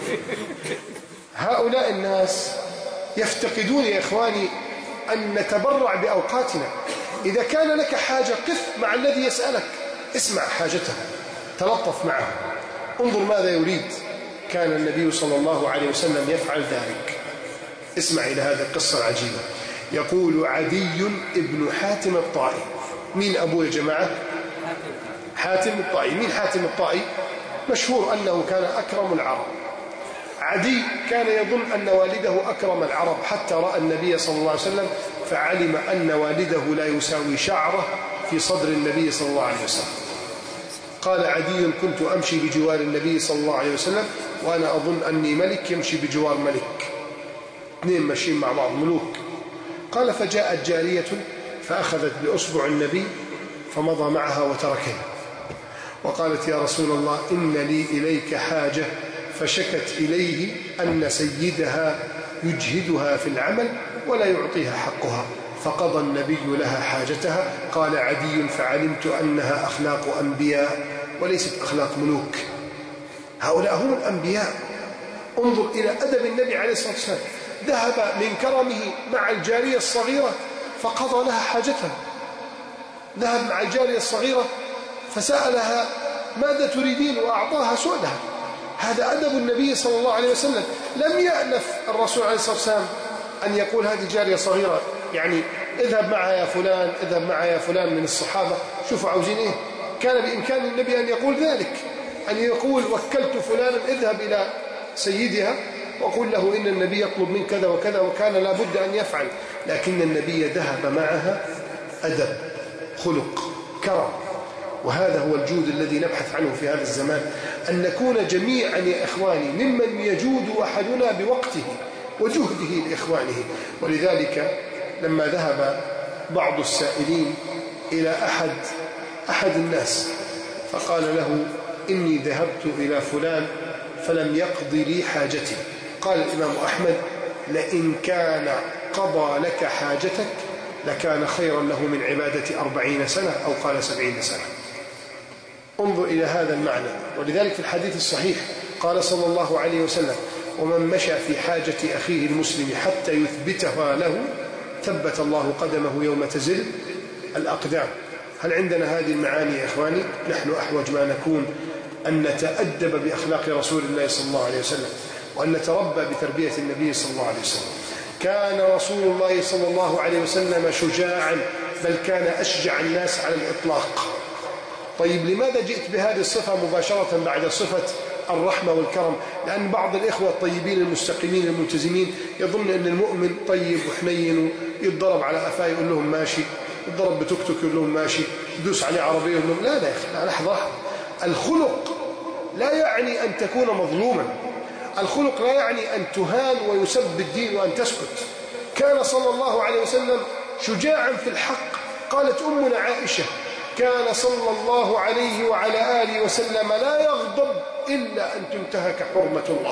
هؤلاء الناس يفتقدون يا إخواني أن نتبرع بأوقاتنا. إذا كان لك حاجة قف مع الذي يسألك، اسمع حاجته، تلطف معه، انظر ماذا يريد. كان النبي صلى الله عليه وسلم يفعل ذلك. اسمع إلى هذه القصة العجيبة. يقول عدي ابن حاتم الطائي. مين أبوه يا جماعة؟ حاتم الطائي. مين حاتم الطائي؟ مشهور أنه كان أكرم العرب. عدي كان يظن أن والده أكرم العرب حتى رأى النبي صلى الله عليه وسلم فعلم أن والده لا يساوي شعره في صدر النبي صلى الله عليه وسلم. قال عدي: كنت أمشي بجوار النبي صلى الله عليه وسلم وأنا أظن أني ملك يمشي بجوار ملك، اثنين ماشيين مع بعض ملوك. قال: فجاءت جارية فأخذت بأصبع النبي فمضى معها وتركني وقالت: يا رسول الله إن لي إليك حاجة. فشكت إليه أن سيدها يجهدها في العمل ولا يعطيها حقها، فقضى النبي لها حاجتها. قال عدي: فعلمت أنها أخلاق أنبياء وليست أخلاق ملوك. هؤلاء هم الأنبياء. انظر إلى أدب النبي عليه الصلاة والسلام، ذهب من كرمه مع الجارية الصغيرة فقضى لها حاجتها. ذهب مع الجارية الصغيرة فسألها: ماذا تريدين؟ وأعطاها سؤلها. هذا أدب النبي صلى الله عليه وسلم. لم يألف الرسول عليه الصلاة والسلام أن يقول هذه جارية صغيرة يعني اذهب معها يا فلان، اذهب معها يا فلان من الصحابة، شوفوا عاوزين إيه. كان بإمكان النبي أن يقول ذلك، أن يقول: وكلت فلانا اذهب إلى سيدها وقل له إن النبي يطلب من كذا وكذا، وكان لا بد أن يفعل. لكن النبي ذهب معها أدب، خلق، كرم. وهذا هو الجود الذي نبحث عنه في هذا الزمان، أن نكون جميعا يا إخواني ممن يجود أحدنا بوقته وجهده لإخوانه. ولذلك لما ذهب بعض السائلين إلى أحد أحد الناس فقال له: إني ذهبت إلى فلان فلم يقضي لي حاجتي. قال الإمام أحمد: لئن كان قضى لك حاجتك لكان خيرا له من عبادة أربعين سنة أو قال سبعين سنة. انظر إلى هذا المعنى. ولذلك في الحديث الصحيح قال صلى الله عليه وسلم: ومن مشى في حاجة أخيه المسلم حتى يثبتها له ثبت الله قدمه يوم تزل الأقدام. هل عندنا هذه المعاني يا إخواني؟ نحن أحوج ما نكون أن نتأدب بأخلاق رسول الله صلى الله عليه وسلم وأن نتربى بتربية النبي صلى الله عليه وسلم. كان رسول الله صلى الله عليه وسلم شجاعا، بل كان أشجع الناس على الإطلاق. طيب لماذا جئت بهذه الصفة مباشرة بعد صفة الرحمة والكرم؟ لأن بعض الإخوة الطيبين المستقيمين الملتزمين يظن أن المؤمن طيب وحنين ويتضرب على أفاه يقول لهم ماشي، يتضرب بتوك توك يقول لهم ماشي، يدوس عليه عربية يقول لهم لا لا يا أخي لا، لحظة. الخلق لا يعني أن تكون مظلوما، الخلق لا يعني أن تهان ويسب الدين وأن تسكت. كان صلى الله عليه وسلم شجاعا في الحق. قالت أمنا عائشة: كان صلى الله عليه وعلى آله وسلم لا يغضب إلا أن تنتهك حرمة الله.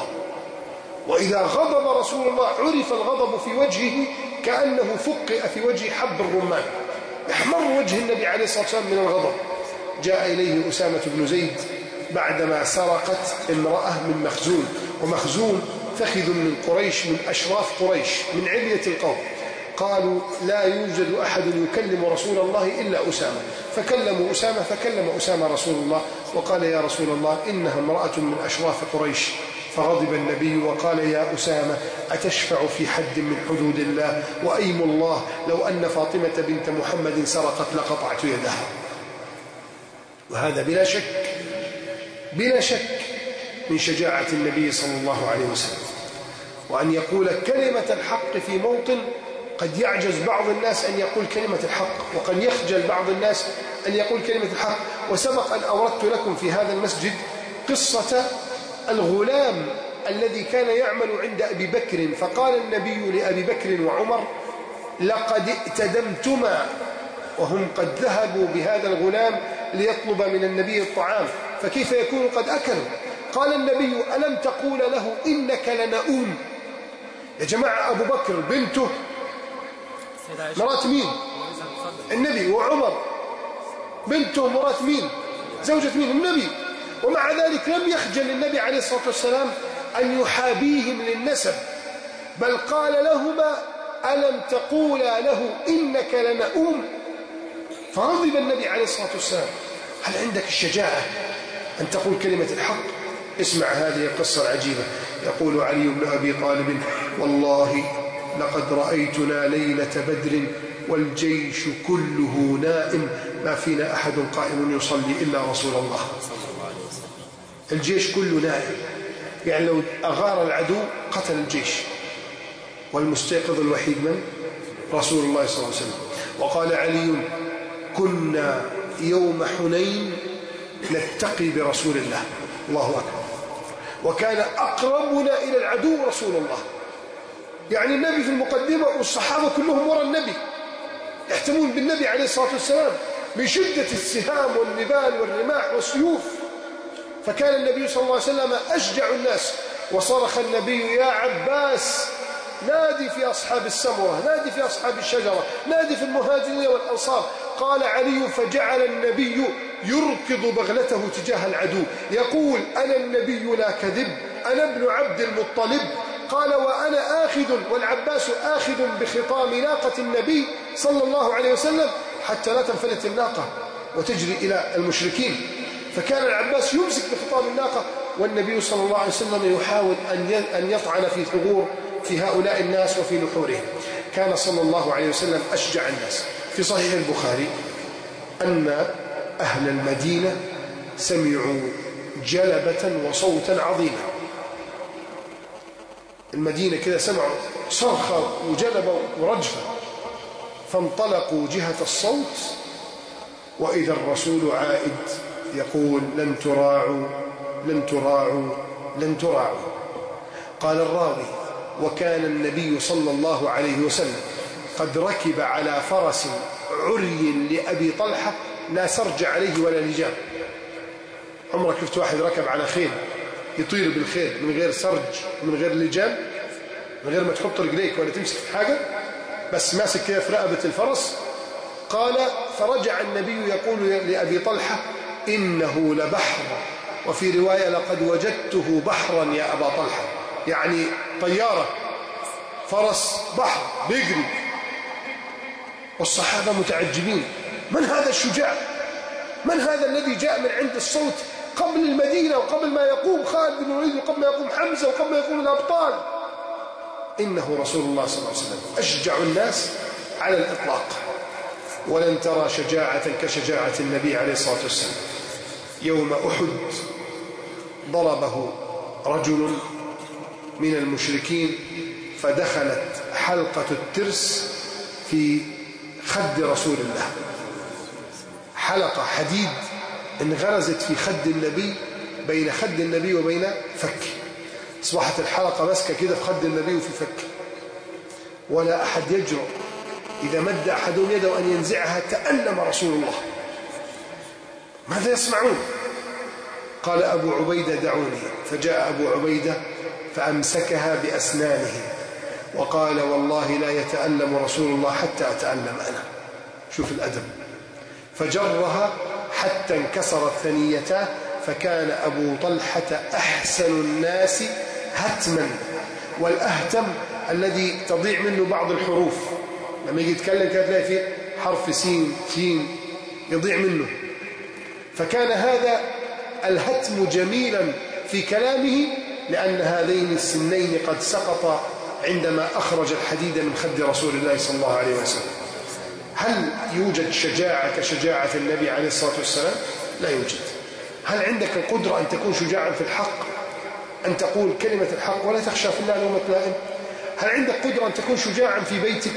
وإذا غضب رسول الله عرف الغضب في وجهه كأنه فقئ في وجه حب الرمان، يحمر وجه النبي عليه الصلاة والسلام من الغضب. جاء إليه أسامة بن زيد بعدما سرقت امرأة من مخزوم، ومخزوم فخذ من قريش، من أشراف قريش، من علية القوم. قالوا لا يوجد أحد يكلم رسول الله إلا أسامة، فكلموا أسامة فكلم أسامة رسول الله وقال يا رسول الله إنها امرأة من أشراف قريش. فغضب النبي وقال يا أسامة أتشفع في حد من حدود الله؟ وأيم الله لو أن فاطمة بنت محمد سرقت لقطعت يدها. وهذا بلا شك بلا شك من شجاعة النبي صلى الله عليه وسلم، وأن يقول كلمة الحق في موطن قد يعجز بعض الناس أن يقول كلمة الحق، وقد يخجل بعض الناس أن يقول كلمة الحق. وسبق أن أوردت لكم في هذا المسجد قصة الغلام الذي كان يعمل عند أبي بكر، فقال النبي لأبي بكر وعمر لقد ائتدمتما، وهم قد ذهبوا بهذا الغلام ليطلب من النبي الطعام، فكيف يكون قد أكلوا؟ قال النبي ألم تقول له إنك لنؤوم؟ يا جماعة أبو بكر بنته مرات مين؟ النبي. وعمر بنته مرات مين؟ زوجة مين؟ النبي. ومع ذلك لم يخجل النبي عليه الصلاة والسلام أن يحابيهم للنسب، بل قال لهما ألم تقولا له إنك لنؤوم؟ فغضب النبي عليه الصلاة والسلام. هل عندك الشجاعة أن تقول كلمة الحق؟ اسمع هذه القصة العجيبة. يقول علي بن أبي طالب والله لقد رأيتنا ليلة بدر والجيش كله نائم، ما فينا أحد قائم يصلي إلا رسول الله. الجيش كله نائم، يعني لو أغار العدو قتل الجيش، والمستيقظ الوحيد من؟ رسول الله صلى الله عليه وسلم. وقال علي كنا يوم حنين نتقي برسول الله، الله أكبر، وكان أقربنا إلى العدو رسول الله. يعني النبي في المقدمة والصحابة كلهم وراء النبي يحتمون بالنبي عليه الصلاة والسلام من شدة السهام والنبال والرماح والسيوف. فكان النبي صلى الله عليه وسلم أشجع الناس. وصرخ النبي يا عباس نادي في أصحاب السمرة، نادي في أصحاب الشجرة، نادي في المهاجرين والأنصار. قال علي فجعل النبي يركض بغلته تجاه العدو يقول أنا النبي لا كذب، أنا ابن عبد المطلب. قال وأنا آخذ، والعباس آخذ بخطام ناقة النبي صلى الله عليه وسلم حتى لا تنفلت الناقة وتجري إلى المشركين. فكان العباس يمسك بخطام الناقة والنبي صلى الله عليه وسلم يحاول أن يطعن في ثغور في هؤلاء الناس وفي نحورهم. كان صلى الله عليه وسلم أشجع الناس. في صحيح البخاري أن أهل المدينة سمعوا جلبة وصوتا عظيما. المدينة كده سمعوا صرخة وجلبة ورجفة، فانطلقوا جهة الصوت وإذا الرسول عائد يقول لن تراعوا لن تراعوا لن تراعوا. قال الراوي وكان النبي صلى الله عليه وسلم قد ركب على فرس عري لأبي طلحة لا سرج عليه ولا لجام. عمرك شفت واحد ركب على خيل يطير بالخيل من غير سرج من غير لجام، من غير ما تحط رجليك ولا تمسك في حاجة، بس ماسك كده في رقبة الفرس؟ قال فرجع النبي يقول لأبي طلحة إنه لبحر، وفي رواية لقد وجدته بحرا يا أبا طلحة، يعني طيارة فرس بحر بيجري. والصحابة متعجبين، من هذا الشجاع؟ من هذا الذي جاء من عند الصوت قبل المدينة وقبل ما يقوم خالد بن الوليد وقبل ما يقوم حمزة وقبل ما يقوم الأبطال؟ إنه رسول الله صلى الله عليه وسلم أشجع الناس على الإطلاق. ولن ترى شجاعة كشجاعة النبي عليه الصلاة والسلام. يوم أحد ضربه رجل من المشركين فدخلت حلقة الترس في خد رسول الله، حلقة حديد انغرزت في خد النبي، بين خد النبي وبين فكه، أصبحت الحلقة ماسكة كده في خد النبي وفي فكه، ولا أحد يجرؤ إذا مد أحدهم يده أن ينزعها تألم رسول الله. ماذا يصنعون؟ قال أبو عبيدة دعوني، فجاء أبو عبيدة فأمسكها بأسنانه وقال والله لا يتألم رسول الله حتى أتألم أنا. شوف الأدب. فجرها حتى انكسرت ثنيتاه، فكان أبو طلحة أحسن الناس هتما، والأهتم الذي تضيع منه بعض الحروف، لما يجي يتكلم كده تلاقي فيه حرف سين ثين يضيع منه. فكان هذا الهتم جميلا في كلامه لأن هذين السنين قد سقطا عندما أخرج الحديد من خد رسول الله صلى الله عليه وسلم. هل يوجد شجاعة كشجاعة النبي عليه الصلاة والسلام؟ لا يوجد. هل عندك القدرة أن تكون شجاعا في الحق، أن تقول كلمة الحق ولا تخشى في الله لومة لائم؟ هل عندك قدرة أن تكون شجاعا في بيتك،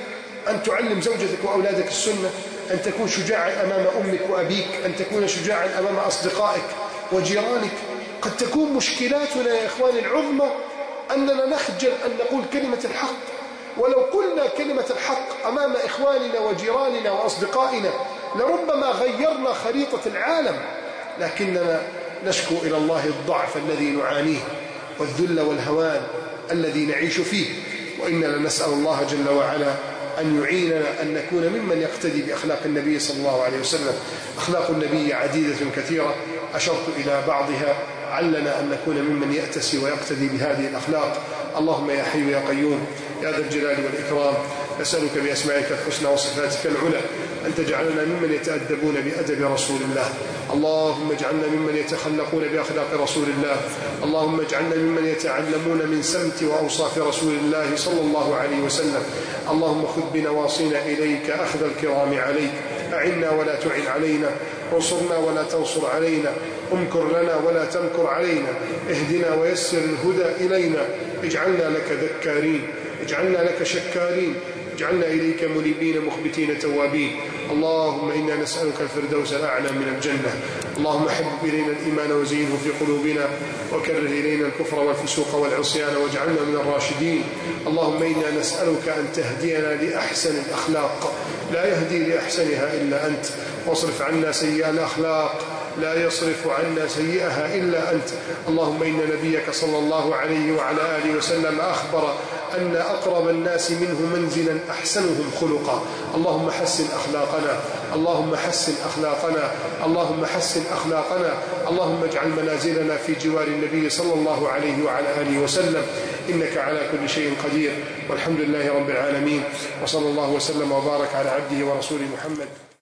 أن تعلم زوجتك وأولادك السنة، أن تكون شجاعا أمام أمك وأبيك، أن تكون شجاعا أمام أصدقائك وجيرانك؟ قد تكون مشكلاتنا يا إخواني العظمى أننا نخجل أن نقول كلمة الحق. ولو قلنا كلمة الحق أمام إخواننا وجيراننا وأصدقائنا لربما غيرنا خريطة العالم، لكننا نشكو إلى الله الضعف الذي نعانيه والذل والهوان الذي نعيش فيه. وإننا نسأل الله جل وعلا أن يعيننا أن نكون ممن يقتدي بأخلاق النبي صلى الله عليه وسلم. أخلاق النبي عديدة كثيرة، أشرت إلى بعضها، علنا أن نكون ممن يأتسي ويقتدي بهذه الأخلاق. اللهم يا حي يا قيوم يا ذا الجلال والإكرام، نسألك بأسمائك الحسنى وصفاتك العلى أن تجعلنا ممن يتأدبون بأدب رسول الله. اللهم اجعلنا ممن يتخلقون بأخلاق رسول الله. اللهم اجعلنا ممن يتعلمون من سمت وأوصاف رسول الله صلى الله عليه وسلم. اللهم خذ بنواصينا إليك أخذ الكرام عليك. أعنا ولا تعن علينا، انصرنا ولا تنصر علينا، امكر لنا ولا تمكر علينا، اهدنا ويسر الهدى إلينا، اجعلنا لك ذكارين، اجعلنا لك شكارين، اجعلنا إليك منيبين مخبتين توابين. اللهم إنا نسألك الفردوس الأعلى من الجنة. اللهم حبب إلينا الإيمان وزينه في قلوبنا، وكره إلينا الكفر والفسوق والعصيان واجعلنا من الراشدين. اللهم إنا نسألك أن تهدينا لأحسن الأخلاق، لا يهدي لأحسنها إلا أنت، واصرف عنا سيئة الأخلاق، لا يصرف عنا سيئها إلا أنت. اللهم إن نبيك صلى الله عليه وعلى آله وسلم أخبر أن أقرب الناس منه منزلا أحسنهم خلقا. اللهم حسن أخلاقنا، اللهم حسن أخلاقنا، اللهم حسن أخلاقنا. اللهم اجعل منازلنا في جوار النبي صلى الله عليه وعلى آله وسلم، إنك على كل شيء قدير. والحمد لله رب العالمين، وصلى الله وسلم وبارك على عبده ورسوله محمد.